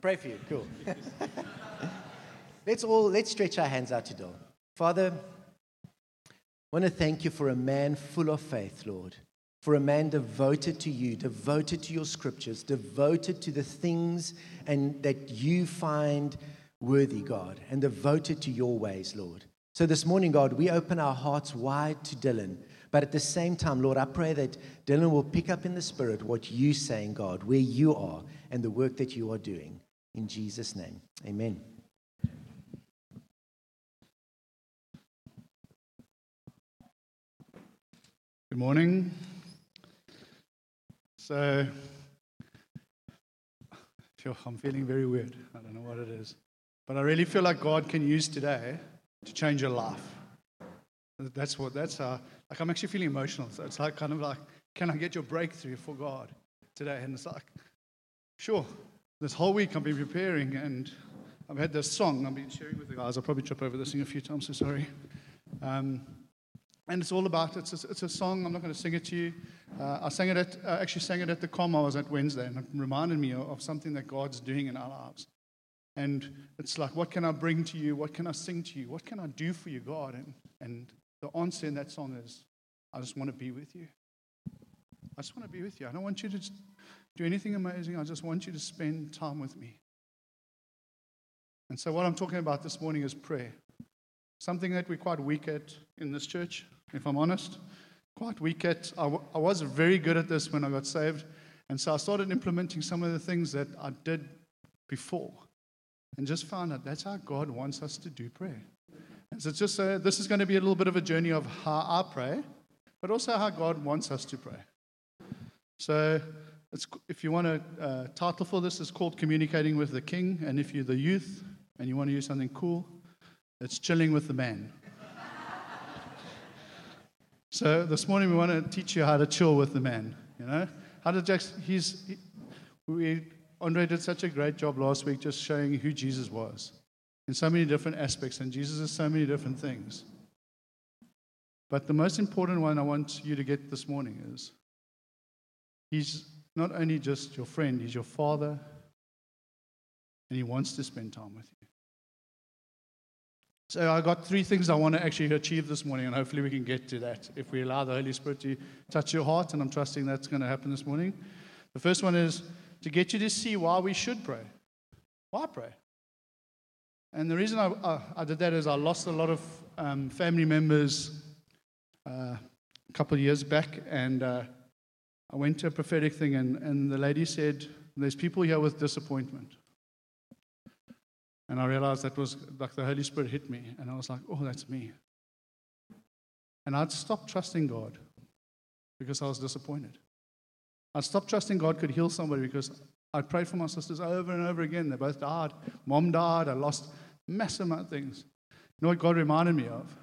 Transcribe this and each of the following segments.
Pray for you. Cool. Let's stretch our hands out to Dylan. Father, I want to thank you for a man full of faith, Lord. For a man devoted to you, devoted to your scriptures, devoted to the things and that you find worthy, God, and devoted to your ways, Lord. So this morning, God, we open our hearts wide to Dylan. But at the same time, Lord, I pray that Dylan will pick up in the Spirit what you're saying, God, where you are and the work that you are doing. In Jesus' name, amen. Good morning. So, I'm feeling very weird. I don't know what it is. But I really feel like God can use today to change your life. That's like I'm actually feeling emotional. So it's like kind of like, can I get your breakthrough for God today? And it's like, sure. This whole week I've been preparing and I've had this song I've been sharing with the guys. I'll probably trip over this thing a few times, so sorry. And it's all about, it's a song, I'm not going to sing it to you. I actually sang it at the Com I was at Wednesday, and it reminded me of something that God's doing in our lives. And it's like, what can I bring to you? What can I sing to you? What can I do for you, God? And the answer in that song is, I just want to be with you. I just want to be with you. I don't want you to do anything amazing. I just want you to spend time with me. And so what I'm talking about this morning is prayer. Something that we're quite weak at in this church, if I'm honest. Quite weak at. I was very good at this when I got saved. And so I started implementing some of the things that I did before. And just found out that's how God wants us to do prayer. And so it's just this is going to be a little bit of a journey of how I pray, but also how God wants us to pray. So if you want a title for this, it's called Communicating with the King. And if you're the youth and you want to use something cool, it's Chilling with the Man. So this morning we want to teach you how to chill with the man. You know, how to just Andre did such a great job last week just showing who Jesus was in so many different aspects, and Jesus is so many different things. But the most important one I want you to get this morning is he's not only just your friend, he's your father, and he wants to spend time with you. So I got 3 things I want to actually achieve this morning, and hopefully we can get to that if we allow the Holy Spirit to touch your heart, and I'm trusting that's going to happen this morning. The first one is to get you to see why we should pray. Why pray? And the reason I did that is I lost a lot of family members a couple of years back, and I went to a prophetic thing, and the lady said, there's people here with disappointment. And I realized that was like the Holy Spirit hit me, and I was like, oh, that's me. And I'd stopped trusting God because I was disappointed. I stopped trusting God could heal somebody because I prayed for my sisters over and over again. They both died. Mom died. I lost massive amount of things. You know what God reminded me of?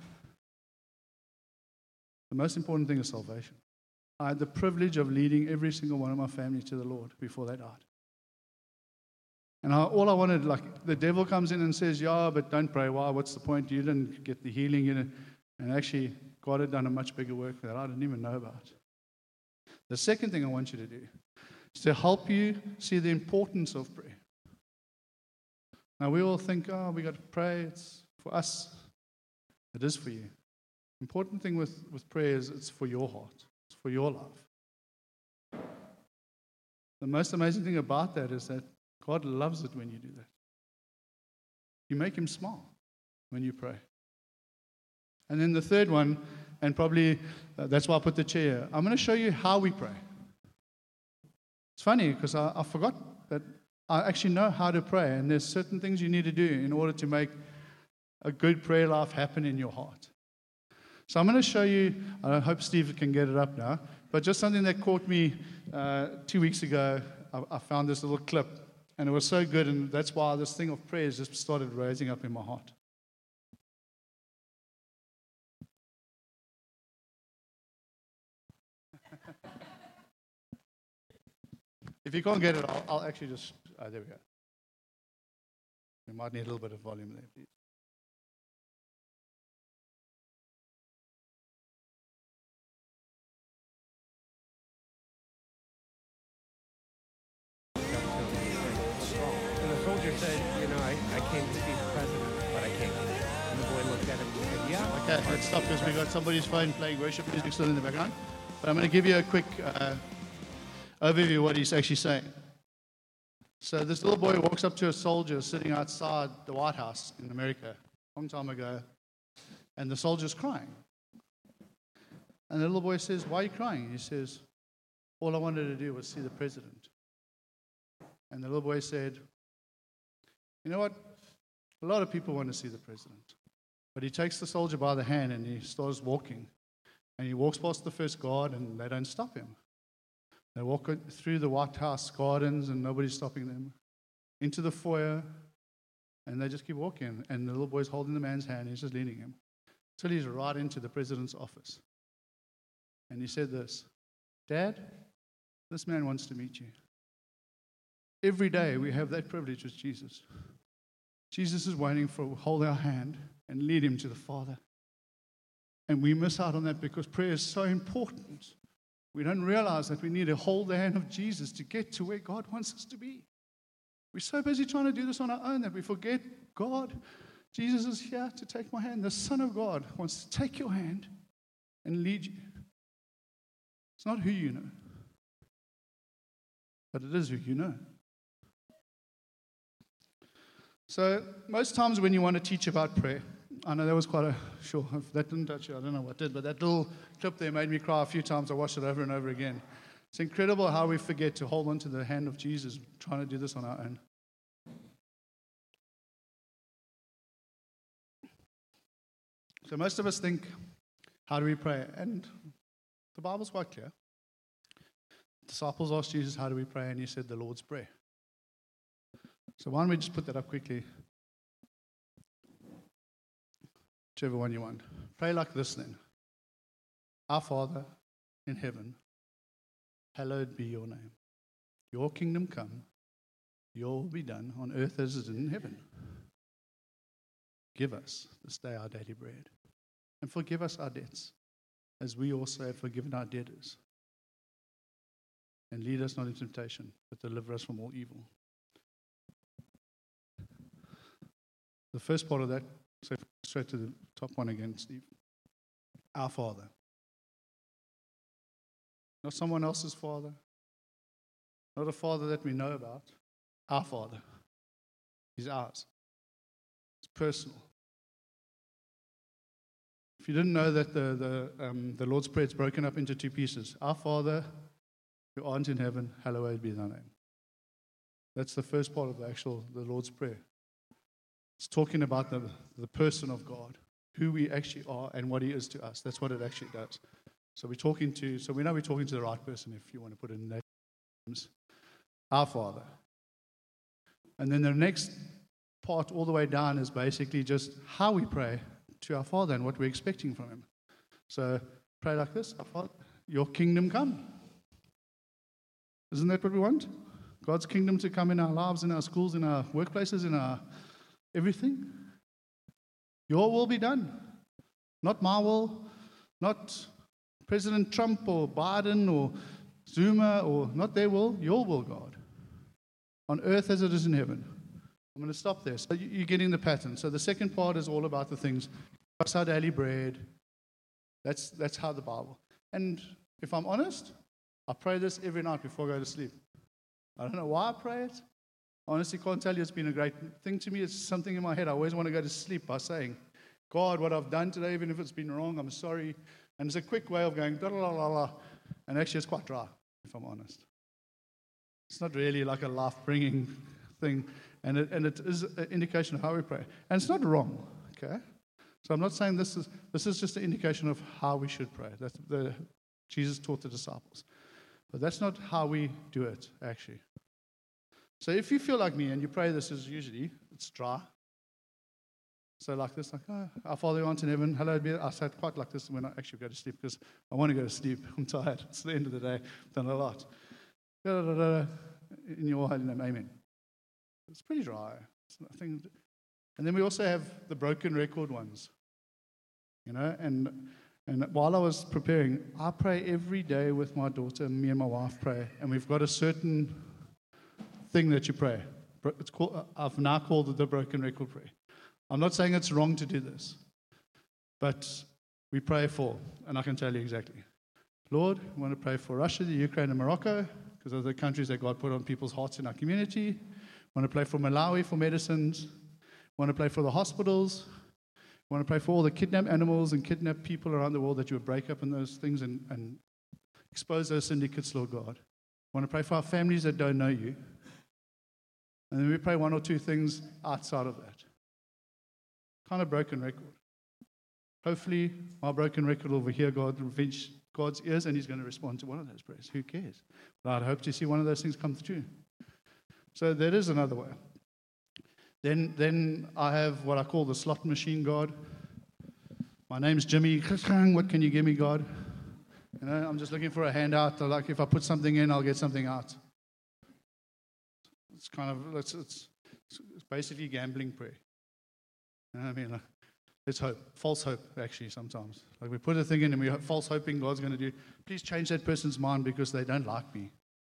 The most important thing is salvation. I had the privilege of leading every single one of my family to the Lord before they died. And all I wanted, like, the devil comes in and says, yeah, but don't pray. Why? What's the point? You didn't get the healing. And actually, God had done a much bigger work that I didn't even know about. The second thing I want you to do is to help you see the importance of prayer. Now, we all think, oh, we got to pray. It's for us. It is for you. The important thing with prayer is it's for your heart. It's for your life. The most amazing thing about that is that God loves it when you do that. You make him smile when you pray. And then the third one, and probably that's why I put the chair here, I'm going to show you how we pray. It's funny because I forgot that I actually know how to pray, and there's certain things you need to do in order to make a good prayer life happen in your heart. So I'm going to show you, I hope Steve can get it up now, but just something that caught me 2 weeks ago. I found this little clip, and it was so good, and that's why this thing of prayer just started raising up in my heart. If you can't get it, I'll actually just, there we go. We might need a little bit of volume there, please. Victor said, I came to see the president, but I came. And the boy looked at him and said, yeah. Okay, let's stop because we got somebody's phone playing worship music still in the background. But I'm going to give you a quick overview of what he's actually saying. So this little boy walks up to a soldier sitting outside the White House in America a long time ago, and the soldier's crying. And the little boy says, "Why are you crying?" He says, "All I wanted to do was see the president." And the little boy said, "You know what? A lot of people want to see the president." But he takes the soldier by the hand and he starts walking. And he walks past the first guard and they don't stop him. They walk through the White House gardens and nobody's stopping them. Into the foyer, and they just keep walking. And the little boy's holding the man's hand, he's just leading him. Till he's right into the president's office. And he said this, "Dad, this man wants to meet you." Every day we have that privilege with Jesus. Jesus is waiting for hold our hand and lead him to the Father. And we miss out on that because prayer is so important. We don't realize that we need to hold the hand of Jesus to get to where God wants us to be. We're so busy trying to do this on our own that we forget God. Jesus is here to take my hand. The Son of God wants to take your hand and lead you. It's not who you know, but it is who you know. So most times when you want to teach about prayer, I know that was quite sure, if that didn't touch you, I don't know what did, but that little clip there made me cry a few times. I watched it over and over again. It's incredible how we forget to hold on to the hand of Jesus, trying to do this on our own. So most of us think, how do we pray? And the Bible's quite clear. Disciples asked Jesus, how do we pray? And he said, the Lord's Prayer. So why don't we just put that up quickly? Whichever one you want. Pray like this then. Our Father in heaven, hallowed be your name. Your kingdom come, your will be done on earth as it is in heaven. Give us this day our daily bread. And forgive us our debts, as we also have forgiven our debtors. And lead us not into temptation, but deliver us from all evil. The first part of that, so straight to the top one again, Steve. Our Father. Not someone else's Father. Not a Father that we know about. Our Father. He's ours. It's personal. If you didn't know that the Lord's Prayer is broken up into two pieces. Our Father, who art in heaven, hallowed be thy name. That's the first part of the Lord's Prayer. It's talking about the person of God, who we actually are and what he is to us. That's what it actually does. So we know we're talking to the right person if you want to put it in that terms. Our Father. And then the next part all the way down is basically just how we pray to our Father and what we're expecting from him. So pray like this, our Father, your kingdom come. Isn't that what we want? God's kingdom to come in our lives, in our schools, in our workplaces, in our everything. Your will be done. Not my will, not President Trump or Biden or Zuma, or not their will, your will, God. On earth as it is in heaven. I'm going to stop there. So you're getting the pattern. So the second part is all about the things. Give us our daily bread. That's how the Bible. And if I'm honest, I pray this every night before I go to sleep. I don't know why I pray it. I honestly can't tell you it's been a great thing to me. It's something in my head. I always want to go to sleep by saying, God, what I've done today, even if it's been wrong, I'm sorry. And it's a quick way of going, da la la la. And actually it's quite dry, if I'm honest. It's not really like a life-bringing thing. And it is an indication of how we pray. And it's not wrong, okay? So I'm not saying this is just an indication of how we should pray. That's Jesus taught the disciples. But that's not how we do it, actually. So if you feel like me and you pray this, is usually it's dry. So like this, like, oh, our Father who art in heaven, hallowed be. I say it quite like this when I actually go to sleep because I want to go to sleep. I'm tired. It's the end of the day. I've done a lot. Da, da, da, da, in your holy name, amen. It's pretty dry. It's nothing. And then we also have the broken record ones. You know, and while I was preparing, I pray every day with my daughter. Me and my wife pray, and we've got a certain thing that you pray. I've now called it the broken record prayer. I'm not saying it's wrong to do this, but we pray for, and I can tell you exactly. Lord, we want to pray for Russia, the Ukraine, and Morocco, because those are the countries that God put on people's hearts in our community. We want to pray for Malawi for medicines. We want to pray for the hospitals. We want to pray for all the kidnapped animals and kidnapped people around the world, that you would break up in those things and expose those syndicates, Lord God. We want to pray for our families that don't know you. And then we pray one or two things outside of that. Kind of broken record. Hopefully, my broken record will overhear God, reach God's ears, and He's going to respond to one of those prayers. Who cares? But I'd hope to see one of those things come through. So that is another way. Then I have what I call the slot machine God. My name's Jimmy. What can you give me, God? You know, I'm just looking for a handout. Like if I put something in, I'll get something out. It's kind of it's basically gambling prayer. You know what I mean? Like, let's hope. False hope, actually, sometimes. Like we put a thing in and we're false hoping God's going to do. Please change that person's mind because they don't like me.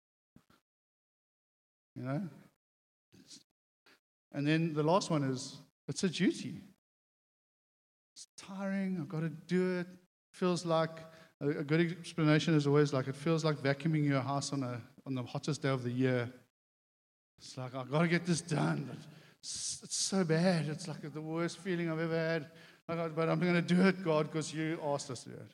You know? And then the last one is, it's a duty. It's tiring. I've got to do it. Feels like, a good explanation is always like, it feels like vacuuming your house on the hottest day of the year. It's like, I've got to get this done. But it's so bad. It's like the worst feeling I've ever had. But I'm going to do it, God, because you asked us to do it.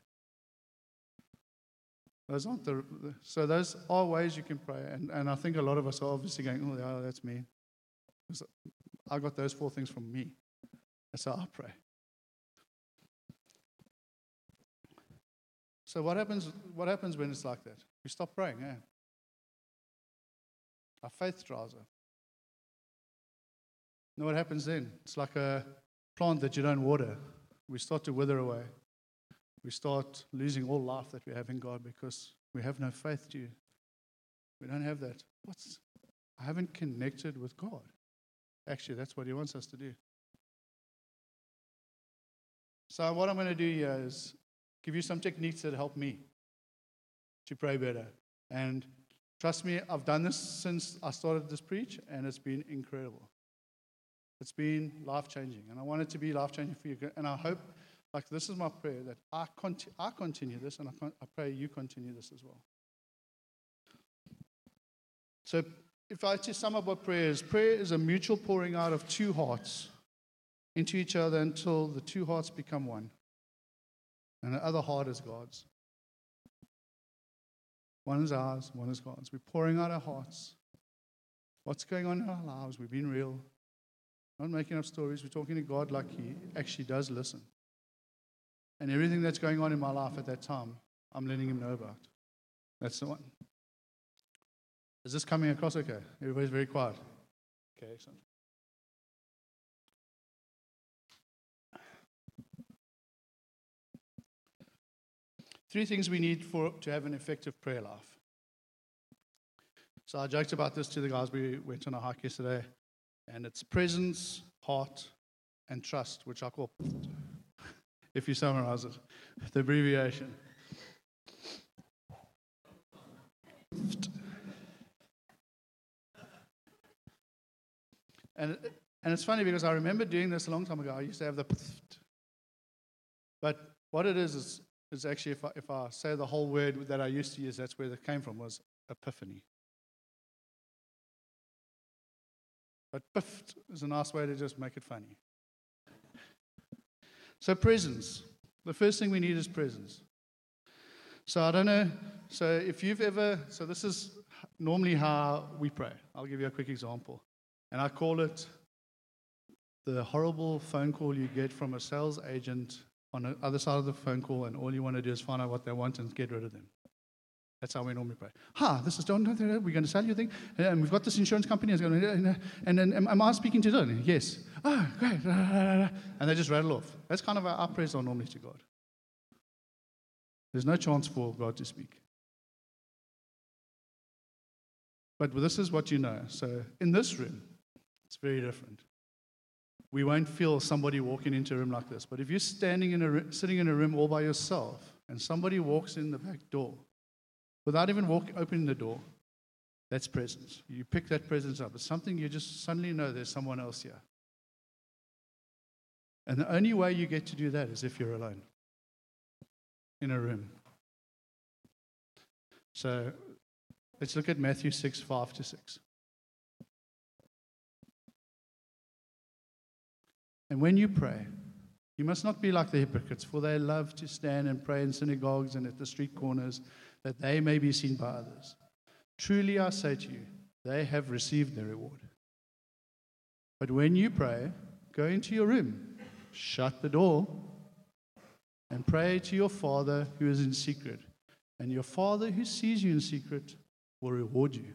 So those are ways you can pray. And I think a lot of us are obviously going, oh, yeah, that's me. I got those 4 things from me. That's how I pray. So what happens when it's like that? We stop praying, eh? Our faith dries up. You know what happens then? It's like a plant that you don't water. We start to wither away. We start losing all life that we have in God because we have no faith to you. We don't have that. I haven't connected with God. Actually, that's what He wants us to do. So what I'm going to do here is give you some techniques that help me to pray better. And trust me, I've done this since I started this preach, and it's been incredible. It's been life-changing, and I want it to be life-changing for you. And I hope, like this is my prayer, that I continue this, and I pray you continue this as well. So if I to sum up what prayer is a mutual pouring out of 2 hearts into each other until the 2 hearts become one. And the other heart is God's. One is ours, one is God's. We're pouring out our hearts. What's going on in our lives? We've been real. Not making up stories. We're talking to God like He actually does listen. And everything that's going on in my life at that time, I'm letting Him know about. That's the one. Is this coming across okay? Everybody's very quiet. Okay, excellent. Three things we need to have an effective prayer life. So I joked about this to the guys. We went on a hike yesterday, and it's presence, heart, and trust, which I call, if you summarize it, the abbreviation. And it's funny because I remember doing this a long time ago. I used to have the, but what it is actually if I say the whole word that I used to use, that's where it came from, was epiphany. But piffed is a nice way to just make it funny. So presence. The first thing we need is presence. So I don't know, so if you've ever, so this is normally how we pray. I'll give you a quick example. And I call it the horrible phone call you get from a sales agent on the other side of the phone call, and all you want to do is find out what they want and get rid of them. That's how we normally pray. This is John. We're going to sell you a thing, and we've got this insurance company. And then, am I speaking to John? Yes. Oh, great. And they just rattle off. That's kind of our prayers are normally to God. There's no chance for God to speak. But this is what you know. So in this room, it's very different. We won't feel somebody walking into a room like this. But if you're sitting in a room all by yourself, and somebody walks in the back door, without even opening the door, That's presence. You pick that presence up. It's something you just suddenly know there's someone else here. And the only way you get to do that is if you're alone in a room. So let's look at Matthew 6, 5-6. And when you pray, you must not be like the hypocrites, for they love to stand and pray in synagogues and at the street corners, that they may be seen by others. Truly I say to you, they have received their reward. But when you pray, go into your room, shut the door, and pray to your Father who is in secret. And your Father who sees you in secret will reward you.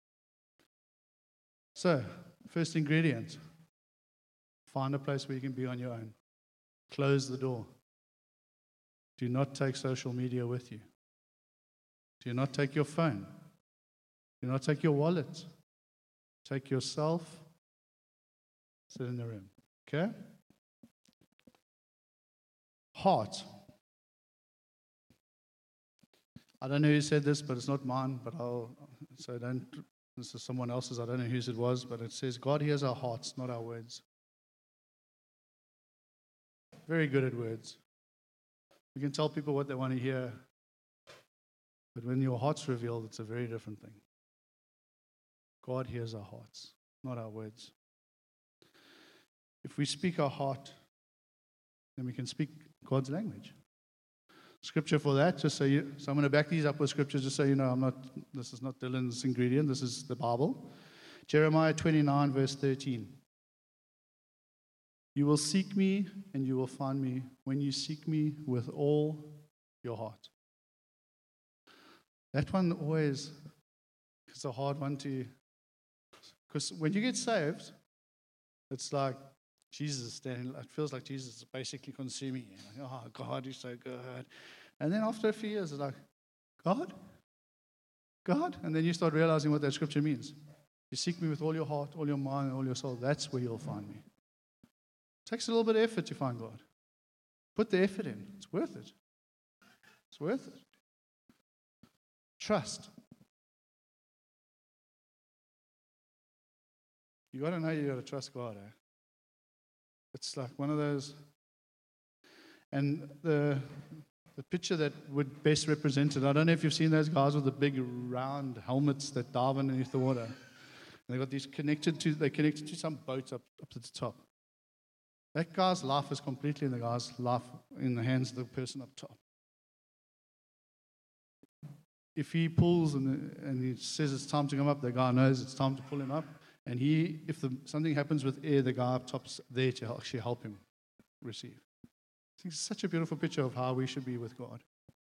So, first ingredient, find a place where you can be on your own. Close the door. Do not take social media with you. Do not take your phone. Do not take your wallet. Take yourself. Sit in the room. Okay? Heart. I don't know who said this, but it's not mine. This is someone else's. I don't know whose it was, but it says, God hears our hearts, not our words. Very good at words. You can tell people what they want to hear, but when your heart's revealed, it's a very different thing. God hears our hearts, not our words. If we speak our heart, then we can speak God's language. Scripture for that, so I'm going to back these up with scripture just so you know this is not Dylan's ingredient, this is the Bible. Jeremiah 29, verse 13. You will seek me and you will find me when you seek me with all your heart. That one always is a hard one to, because when you get saved, it's like Jesus is standing, it feels like Jesus is basically consuming you. Like, oh, God, you're so good. And then after a few years, it's like, God? And then you start realizing what that scripture means. You seek me with all your heart, all your mind, and all your soul. That's where you'll find me. It takes a little bit of effort to find God. Put the effort in. It's worth it. It's worth it. Trust. You got to know you got to trust God. It's like one of those. And the picture that would best represent it, I don't know if you've seen those guys with the big round helmets that dive underneath the water. And they got these connected to some boats up at the top. That guy's life is completely in the guy's life in the hands of the person up top. If he pulls and he says it's time to come up, the guy knows it's time to pull him up. And if something happens with air, the guy up top's there to actually help him receive. I think it's such a beautiful picture of how we should be with God.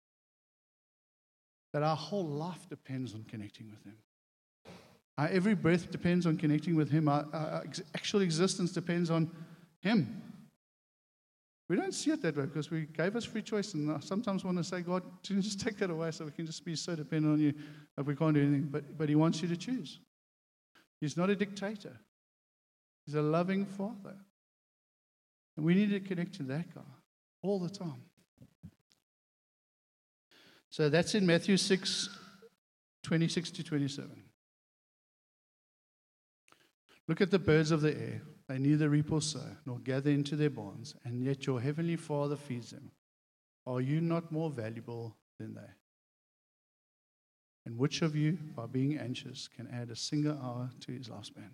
That our whole life depends on connecting with Him. Our every breath depends on connecting with Him. Our actual existence depends on Him. We don't see it that way because we gave us free choice, and I sometimes want to say, God, can you just take that away so we can just be so dependent on you that we can't do anything? But He wants you to choose. He's not a dictator. He's a loving Father. And we need to connect to that guy all the time. So that's in Matthew 6, 26 to 27. Look at the birds of the air. They neither reap or sow, nor gather into their barns, and yet your heavenly Father feeds them. Are you not more valuable than they? And which of you, by being anxious, can add a single hour to his lifespan?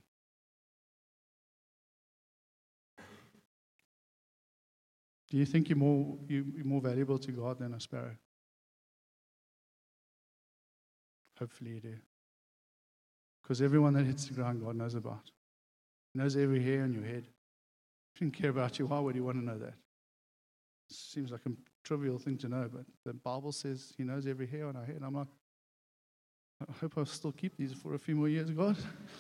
Do you think you're more valuable to God than a sparrow? Hopefully you do. Because everyone that hits the ground, God knows about. He knows every hair on your head. He doesn't care about you. Why would He want to know that? It seems like a trivial thing to know, but the Bible says He knows every hair on our head. I'm like, I hope I'll still keep these for a few more years, God.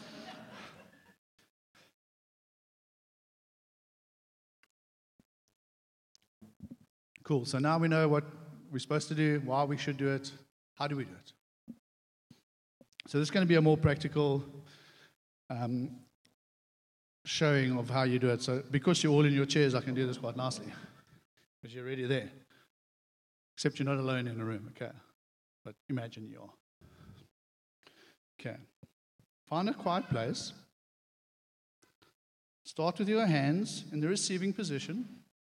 Cool. So now we know what we're supposed to do, why we should do it, how do we do it. So this is going to be a more practical showing of how you do it. So because you're all in your chairs, I can do this quite nicely because you're already there. Except you're not alone in a room, okay? But imagine you are. Okay. Find a quiet place. Start with your hands in the receiving position.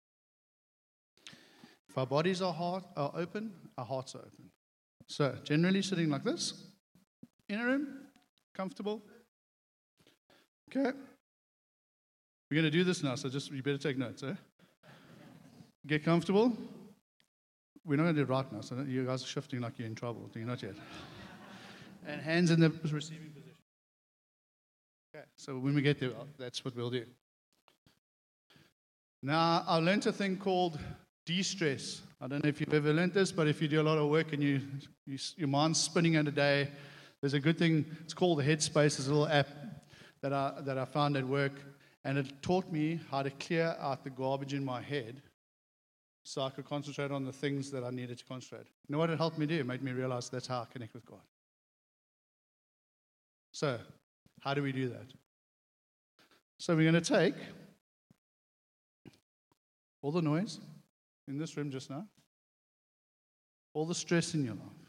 If our bodies are open, our hearts are open. So, generally sitting like this, in a room, comfortable. Okay. We're going to do this now, so just you better take notes, eh? Get comfortable. We're not going to do it right now, so you guys are shifting like you're in trouble. You're not yet. And hands in the receiving position. Okay, so when we get there, that's what we'll do. Now, I learned a thing called de-stress. I don't know if you've ever learned this, but if you do a lot of work and your mind's spinning in a day, there's a good thing. It's called the Headspace. It's a little app that I found at work, and it taught me how to clear out the garbage in my head so I could concentrate on the things that I needed to concentrate. You know what it helped me do? It made me realize that's how I connect with God. So, how do we do that? So we're going to take all the noise in this room just now, all the stress in your life,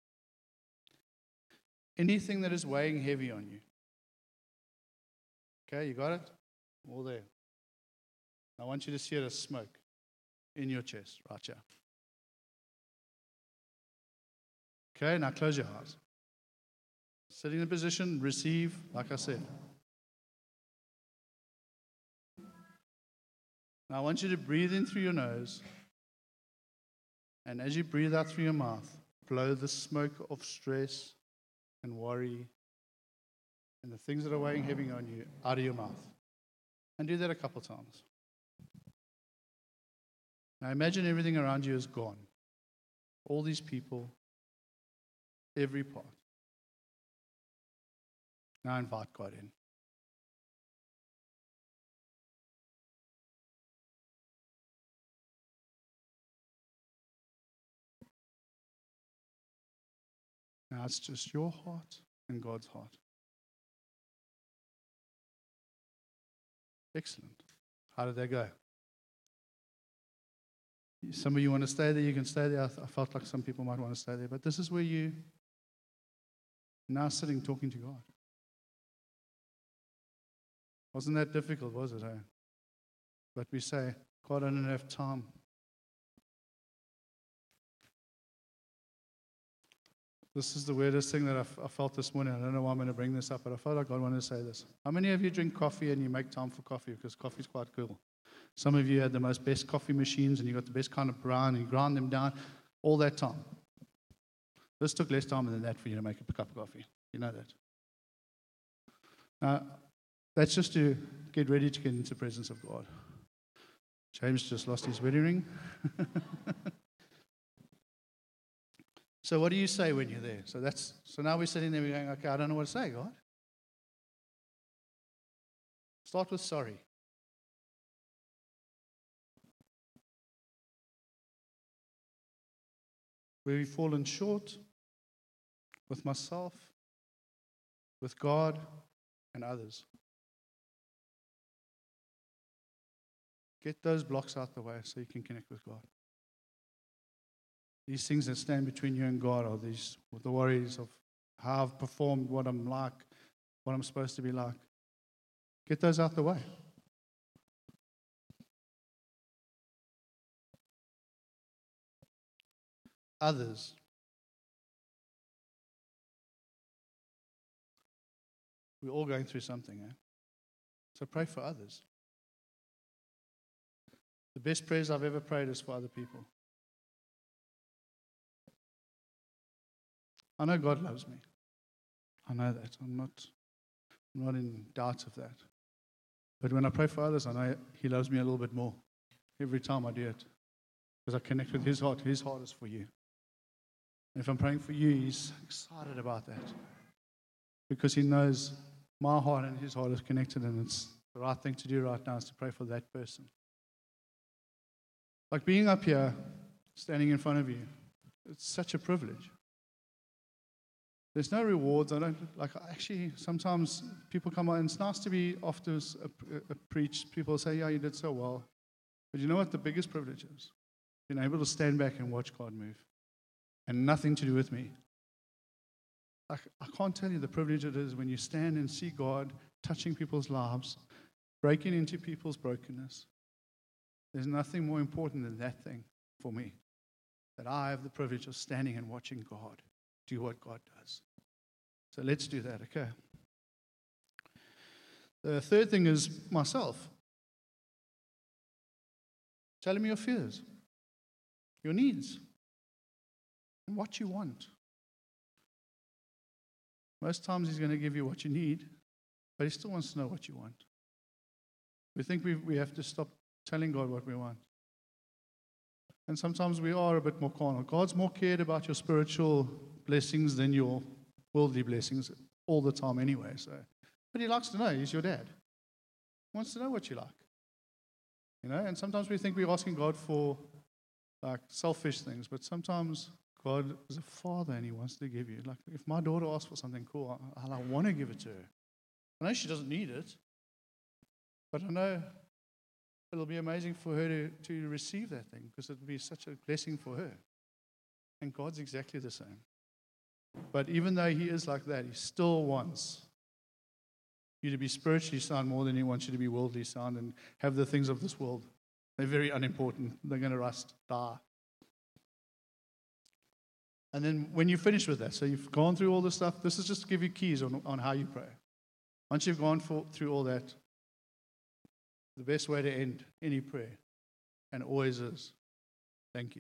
anything that is weighing heavy on you. Okay, you got it? All there. I want you to see it as smoke in your chest, right here. Okay, now close your eyes. Sitting in a position, receive, like I said. Now I want you to breathe in through your nose, and as you breathe out through your mouth, blow the smoke of stress and worry and the things that are weighing heavy on you out of your mouth. And do that a couple times. Now imagine everything around you is gone. All these people, every part. Now invite God in. Now it's just your heart and God's heart. Excellent. How did that go? Some of you want to stay there, you can stay there. I felt like some people might want to stay there, but this is where you now sitting talking to God. Wasn't that difficult, was it? Eh? But we say, God, I don't have time. This is the weirdest thing that I felt this morning. I don't know why I'm going to bring this up, but I felt like God wanted to say this. How many of you drink coffee and you make time for coffee? Because coffee is quite cool. Some of you had the most best coffee machines and you got the best kind of ground and you ground them down all that time. This took less time than that for you to make a cup of coffee. You know that. Now, that's just to get ready to get into the presence of God. James just lost his wedding ring. So what do you say when you're there? So now we're sitting there, we're going, okay, I don't know what to say, God. Start with sorry. Where we've fallen short with myself, with God, and others. Get those blocks out the way so you can connect with God. These things that stand between you and God are these the worries of how I've performed, what I'm like, what I'm supposed to be like. Get those out the way. Others. We're all going through something, eh? So pray for others. The best prayers I've ever prayed is for other people. I know God loves me. I know that. I'm not in doubt of that. But when I pray for others, I know He loves me a little bit more every time I do it. Because I connect with His heart. His heart is for you. And if I'm praying for you, He's excited about that. Because He knows my heart and His heart is connected, and it's the right thing to do right now is to pray for that person. Like being up here, standing in front of you, it's such a privilege. There's no rewards. Actually, sometimes people come on, and it's nice to be after a preach. People say, yeah, you did so well. But you know what the biggest privilege is? Being able to stand back and watch God move. And nothing to do with me. I can't tell you the privilege it is when you stand and see God touching people's lives, breaking into people's brokenness. There's nothing more important than that thing for me, that I have the privilege of standing and watching God do what God does. So let's do that, okay? The third thing is myself. Tell him your fears, your needs, and what you want. Most times he's going to give you what you need, but he still wants to know what you want. We think we have to stop telling God what we want. And sometimes we are a bit more carnal. God's more cared about your spiritual blessings than your worldly blessings all the time anyway. But he likes to know. He's your dad. He wants to know what you like. And sometimes we think we're asking God for like selfish things, but sometimes God is a father and he wants to give you. Like if my daughter asks for something cool, I want to give it to her. I know she doesn't need it, but I know it'll be amazing for her to receive that thing because it'll be such a blessing for her. And God's exactly the same. But even though he is like that, he still wants you to be spiritually sound more than he wants you to be worldly sound and have the things of this world. They're very unimportant. They're going to rust, die. And then when you finish with that, so you've gone through all this stuff, this is just to give you keys on how you pray. Once you've gone through all that, the best way to end any prayer, and always is, thank you.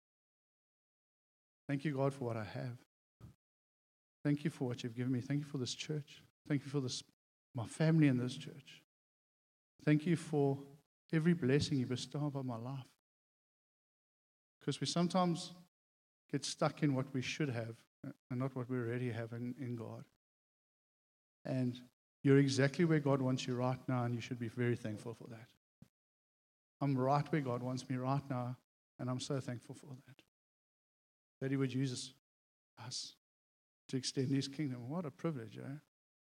Thank you, God, for what I have. Thank you for what you've given me. Thank you for this church. Thank you for my family in this church. Thank you for every blessing you bestow upon my life. Because we sometimes get stuck in what we should have and not what we already have in God. And you're exactly where God wants you right now, and you should be very thankful for that. I'm right where God wants me right now, and I'm so thankful for that. That he would use us to extend his kingdom. What a privilege, eh?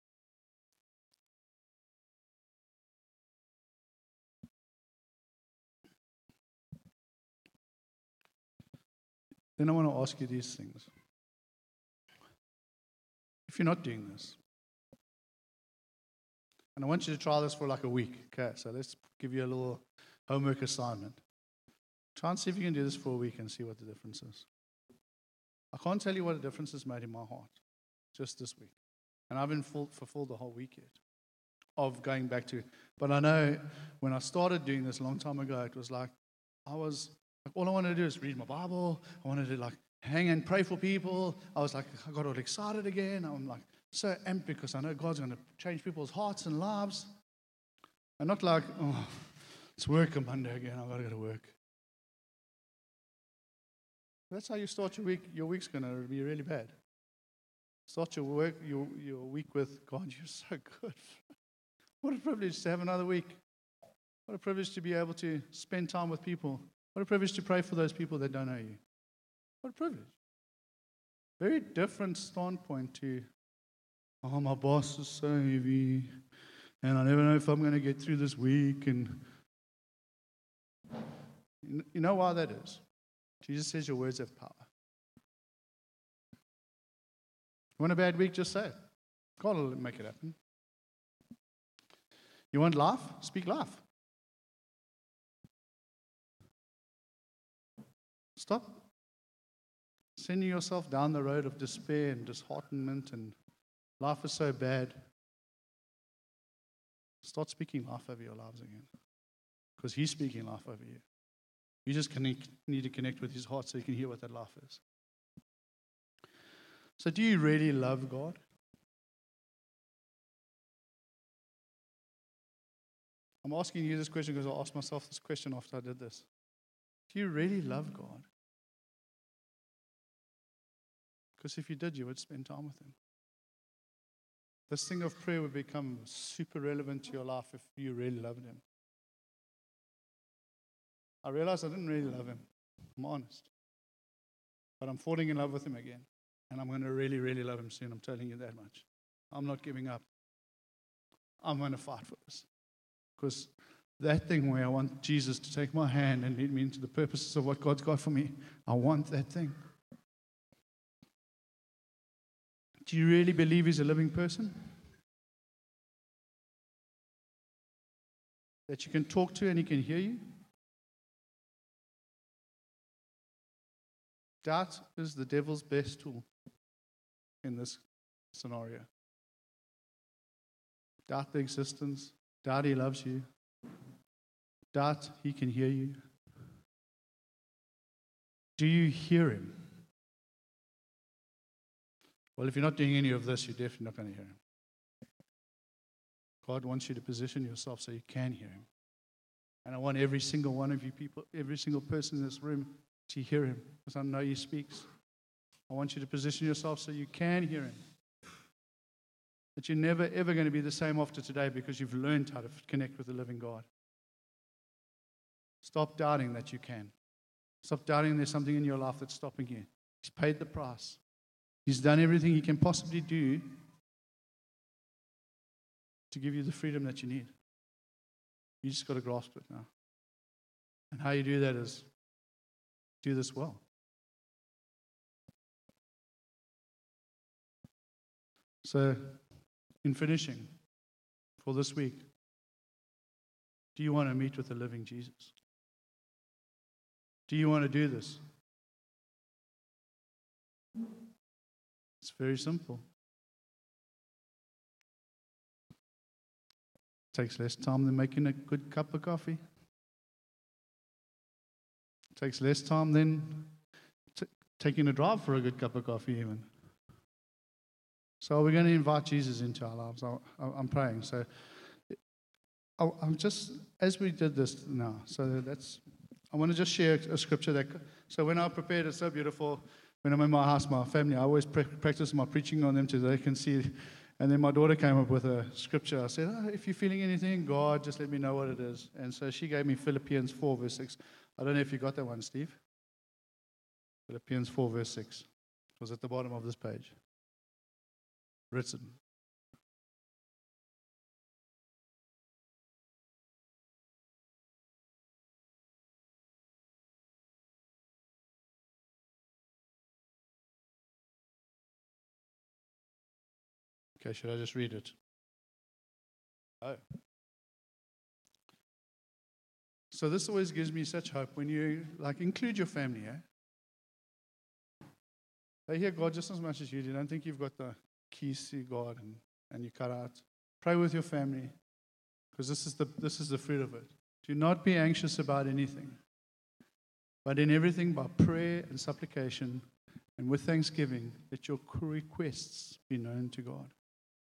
Then I want to ask you these things. If you're not doing this, and I want you to try this for like a week, okay? So let's give you a little homework assignment. Try and see if you can do this for a week and see what the difference is. I can't tell you what a difference it's made in my heart just this week. And I haven't fulfilled the whole week yet of going back to. But I know when I started doing this a long time ago, it was like all I wanted to do is read my Bible. I wanted to like hang and pray for people. I was like, I got all excited again. I'm like so amped because I know God's going to change people's hearts and lives. And not like, oh, it's work on Monday again. I've got to go to work. That's how you start your week. Your week's going to be really bad. Start your week with God. You're so good. What a privilege to have another week. What a privilege to be able to spend time with people. What a privilege to pray for those people that don't know you. What a privilege. Very different standpoint to, oh, my boss is so heavy, and I never know if I'm going to get through this week. And you know why that is? Jesus says your words have power. You want a bad week? Just say it. God will make it happen. You want life? Speak life. Stop sending yourself down the road of despair and disheartenment and life is so bad. Start speaking life over your lives again. Because he's speaking life over you. You just need to connect with his heart so you can hear what that life is. So do you really love God? I'm asking you this question because I asked myself this question after I did this. Do you really love God? Because if you did, you would spend time with him. This thing of prayer would become super relevant to your life if you really loved him. I realized I didn't really love him. I'm honest. But I'm falling in love with him again. And I'm going to really, really love him soon. I'm telling you that much. I'm not giving up. I'm going to fight for this. Because that thing where I want Jesus to take my hand and lead me into the purposes of what God's got for me, I want that thing. Do you really believe He's a living person? That you can talk to and He can hear you? Doubt is the devil's best tool in this scenario. Doubt the existence. Doubt He loves you. Doubt He can hear you. Do you hear Him? Well, if you're not doing any of this, you're definitely not going to hear Him. God wants you to position yourself so you can hear Him. And I want every single one of you people, every single person in this room to hear Him, because I know He speaks. I want you to position yourself so you can hear Him. That you're never, ever going to be the same after today because you've learned how to connect with the living God. Stop doubting that you can. Stop doubting there's something in your life that's stopping you. He's paid the price. He's done everything He can possibly do to give you the freedom that you need. You just got to grasp it now. And how you do that is do this well. So, in finishing for this week, do you want to meet with the living Jesus? Do you want to do this? It's very simple. It takes less time than making a good cup of coffee. It takes less time than taking a drive for a good cup of coffee even. So we're going to invite Jesus into our lives. I'm praying. So I'm just, as we did this now, so I want to just share a scripture so when I prepared, it's so beautiful. When I'm in my house, my family, I always practice my preaching on them so they can see. And then my daughter came up with a scripture. I said, if you're feeling anything in God, just let me know what it is. And so she gave me Philippians 4, verse 6. I don't know if you got that one, Steve. Philippians 4, verse 6. It was at the bottom of this page. Written. Okay, should I just read it? Oh. So this always gives me such hope when you include your family, eh? They hear God just as much as you do. Don't think you've got the keys to God and you cut out. Pray with your family, because this is the fruit of it. Do not be anxious about anything, but in everything by prayer and supplication and with thanksgiving, let your requests be known to God.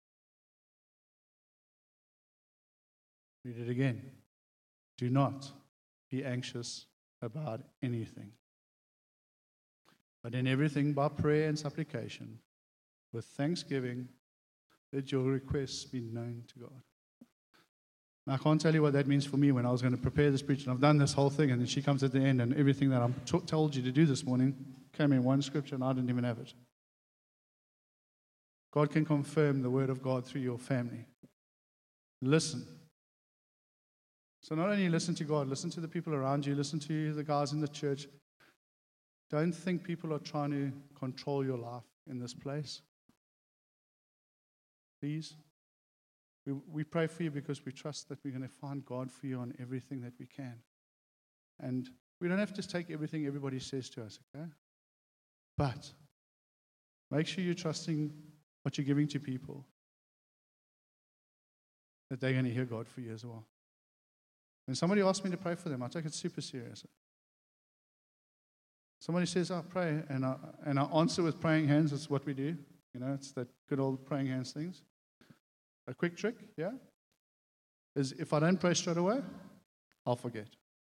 Read it again. Do not be anxious about anything, but in everything by prayer and supplication, with thanksgiving, let your requests be known to God. Now, I can't tell you what that means for me when I was going to prepare this preach, and I've done this whole thing, and then she comes at the end, and everything that I'm told you to do this morning came in one scripture, and I didn't even have it. God can confirm the word of God through your family. Listen. So not only listen to God, listen to the people around you, listen to the guys in the church. Don't think people are trying to control your life in this place. Please. We pray for you because we trust that we're going to find God for you on everything that we can. And we don't have to take everything everybody says to us, okay? But make sure you're trusting what you're giving to people, that they're going to hear God for you as well. When somebody asks me to pray for them, I take it super serious. Somebody says, pray, and I answer with praying hands. It's what we do. You know, it's that good old praying hands things. A quick trick, yeah, is if I don't pray straight away, I'll forget.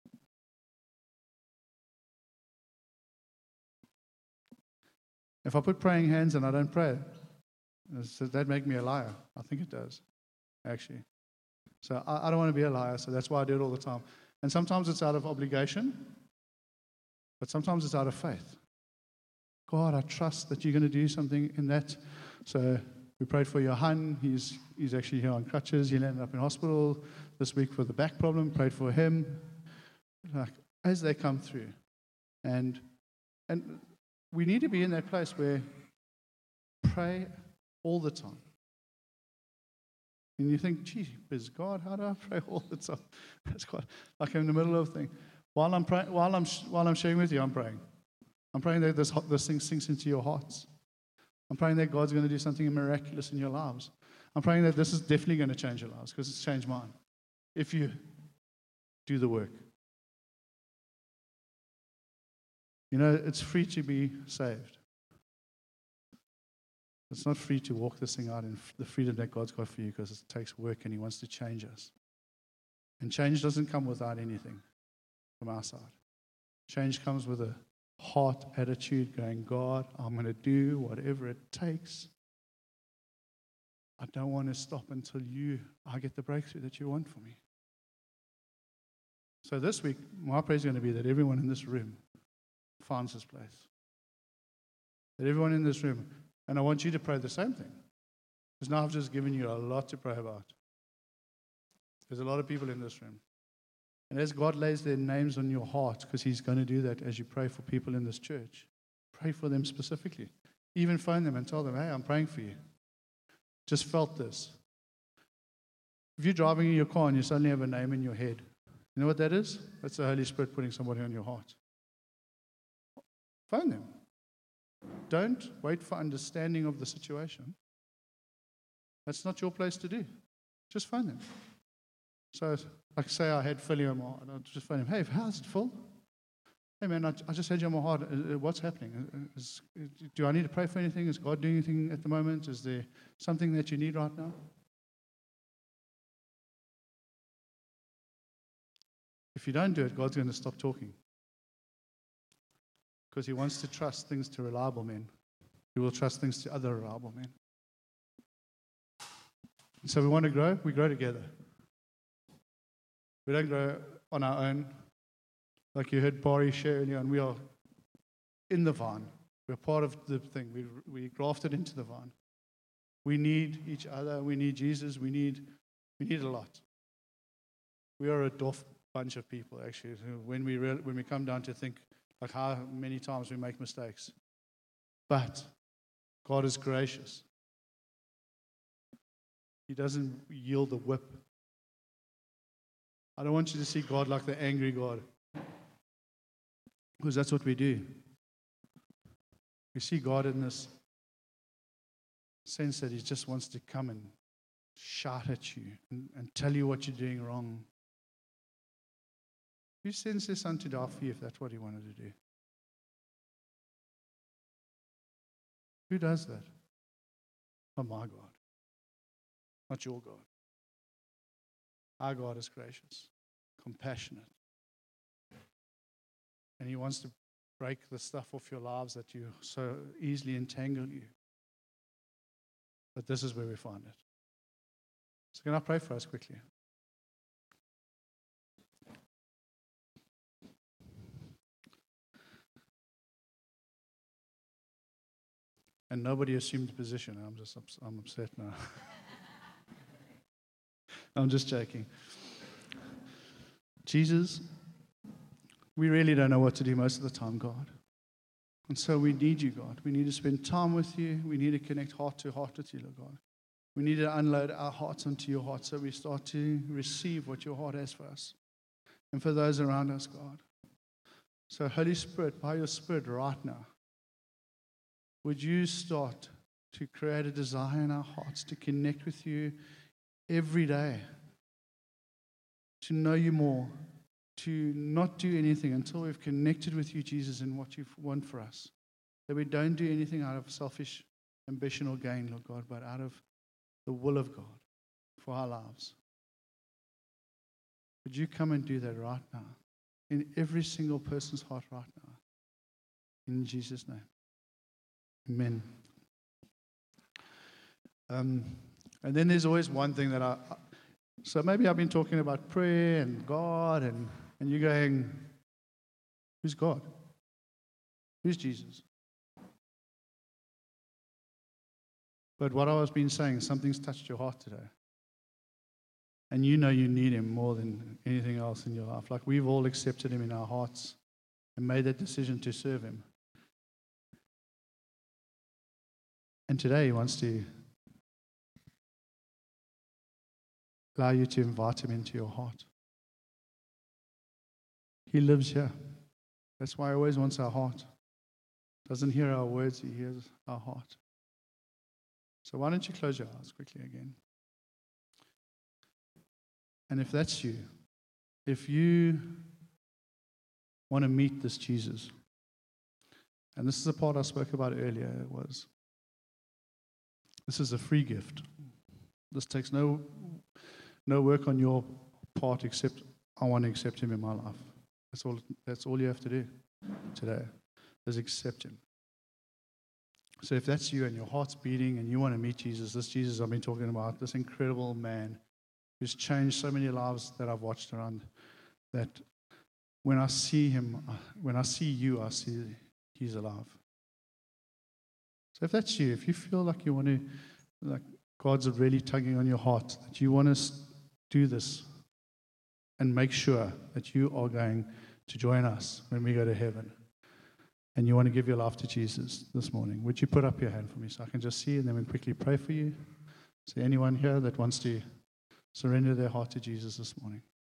If I put praying hands and I don't pray, does that make me a liar? I think it does, actually. So I don't want to be a liar, so that's why I do it all the time. And sometimes it's out of obligation, but sometimes it's out of faith. God, I trust that you're going to do something in that. So we prayed for Johan. He's actually here on crutches. He'll end up in hospital this week for the back problem. Prayed for him. As they come through. And we need to be in that place where pray all the time. And you think, gee, is God, how do I pray all the time? That's quite, like I'm in the middle of a thing. While I'm sharing with you, I'm praying. I'm praying that this thing sinks into your hearts. I'm praying that God's going to do something miraculous in your lives. I'm praying that this is definitely going to change your lives, because it's changed mine. If you do the work. You know, it's free to be saved. It's not free to walk this thing out in the freedom that God's got for you, because it takes work and He wants to change us. And change doesn't come without anything from our side. Change comes with a heart attitude going, God, I'm going to do whatever it takes. I don't want to stop until I get the breakthrough that you want for me. So this week, my prayer is going to be that everyone in this room finds his place. That everyone in this room, and I want you to pray the same thing. Because now I've just given you a lot to pray about. There's a lot of people in this room. And as God lays their names on your heart, because He's going to do that as you pray for people in this church, pray for them specifically. Even phone them and tell them, hey, I'm praying for you. Just felt this. If you're driving in your car and you suddenly have a name in your head, you know what that is? That's the Holy Spirit putting somebody on your heart. Phone them. Don't wait for understanding of the situation. That's not your place to do. Just phone them. So, like say I had Philly on my heart, I'd just phone him, hey, how's it, Phil? Hey man, I just had you on my heart. What's happening? Do I need to pray for anything? Is God doing anything at the moment? Is there something that you need right now? If you don't do it, God's going to stop talking. Because He wants to trust things to reliable men. He will trust things to other reliable men. And so we want to grow, we grow together. We don't grow on our own. Like you heard Barry share earlier on, we are in the vine. We're part of the thing. We grafted into the vine. We need each other. We need Jesus. We need a lot. We are a dwarf bunch of people, actually. When we come down to think like how many times we make mistakes. But God is gracious. He doesn't yield the whip. I don't want you to see God like the angry God. Because that's what we do. We see God in this sense that He just wants to come and shout at you and tell you what you're doing wrong. Who sends His Son to die for you if that's what He wanted to do? Who does that? Not my God. Not your God. Our God is gracious, compassionate. And He wants to break the stuff off your lives that you so easily entangle you. But this is where we find it. So can I pray for us quickly? And nobody assumed position. I'm upset now. I'm just joking. Jesus, we really don't know what to do most of the time, God. And so we need you, God. We need to spend time with you. We need to connect heart to heart with you, Lord God. We need to unload our hearts onto your heart so we start to receive what your heart has for us and for those around us, God. So Holy Spirit, by your Spirit right now, would you start to create a desire in our hearts to connect with you every day, to know you more, to not do anything until we've connected with you, Jesus, and what you want for us. That we don't do anything out of selfish ambition or gain, Lord God, but out of the will of God for our lives. Would you come and do that right now, in every single person's heart right now, in Jesus' name. Amen. And then there's always one thing that so maybe I've been talking about prayer and God, and you're going, who's God? Who's Jesus? But what I was been saying, something's touched your heart today. And you know you need Him more than anything else in your life. Like we've all accepted Him in our hearts and made that decision to serve Him. And today He wants to allow you to invite him into your heart. He lives here. That's why he always wants our heart. Doesn't hear our words, he hears our heart. So why don't you close your eyes quickly again? And if that's you, if you want to meet this Jesus, and this is the part I spoke about earlier, this is a free gift. This takes no work on your part except I want to accept him in my life. That's all you have to do today, is accept him. So if that's you and your heart's beating and you want to meet Jesus, this Jesus I've been talking about, this incredible man who's changed so many lives that I've watched around, that when I see him, when I see you, I see he's alive. So if that's you, if you feel like you want to, like God's really tugging on your heart, that you want to do this and make sure that you are going to join us when we go to heaven, and you want to give your life to Jesus this morning, would you put up your hand for me so I can just see, and then we'll quickly pray for you. Is there anyone here that wants to surrender their heart to Jesus this morning?